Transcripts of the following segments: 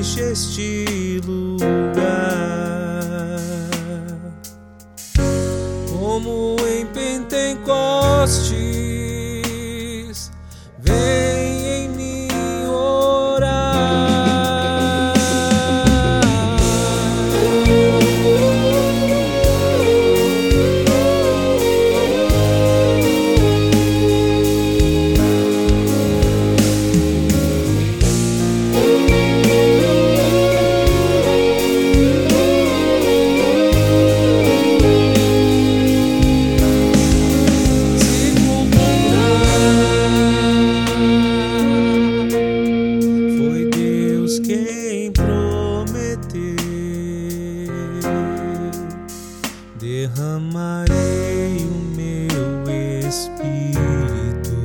enche este lugar, como em Pentecostes. Vem em mim orar. Quem prometeu, derramarei o meu espírito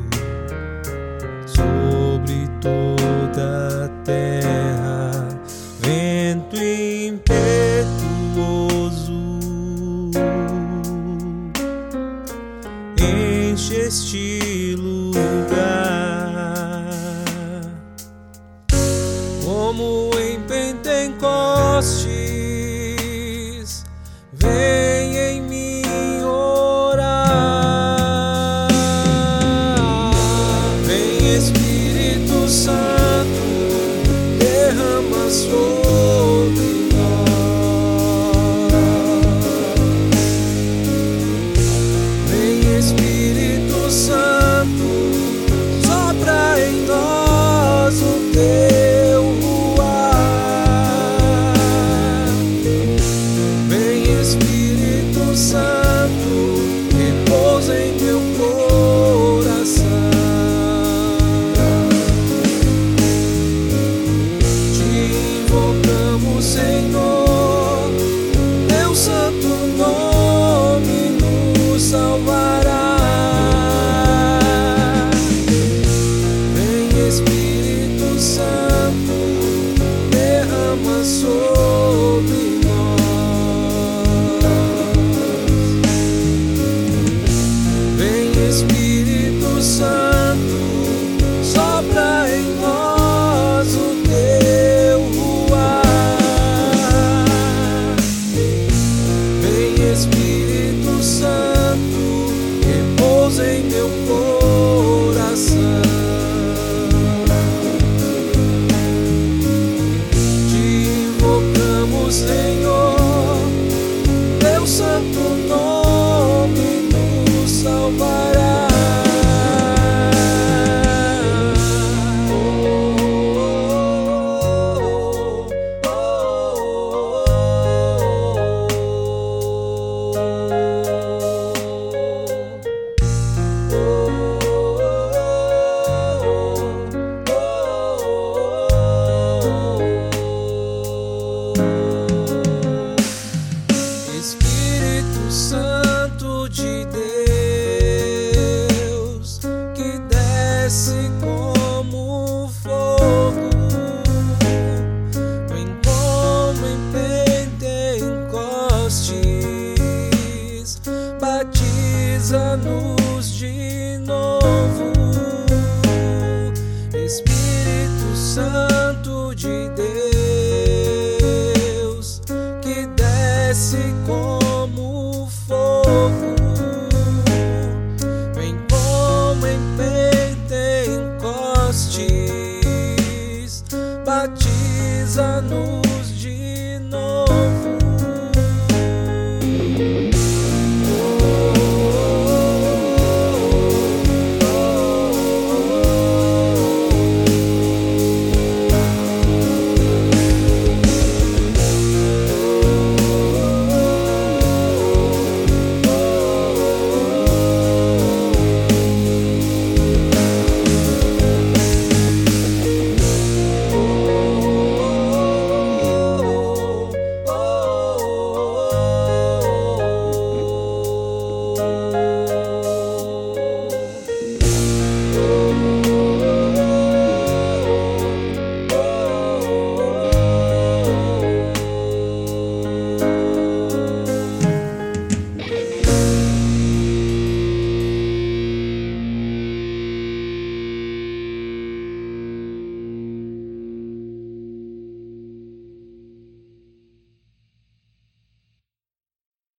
sobre toda a terra, vento impetuoso enche este lugar, como em Pentecostes. Vem em mim orar. Vem Espírito Santo, derrama sobre nós. Vem Espírito Santo, sopra em nós o teu. Espírito Santo, repousa em meu coração. Te invocamos, Senhor, teu santo nome nos salvará. Vem Espírito Santo, derrama sobre nós. Espírito Santo, sopra em nós o teu ruar. Vem Espírito Santo, repousa em meu coração. Te invocamos, Senhor, teu santo nome nos salvará. Espírito Santo de Deus, que desce como fogo, vem como em Pentecostes, batiza-nos de novo. Espírito Santo de Deus, que desce como fogo, vem como em Pentecostes, batiza-nos de novo.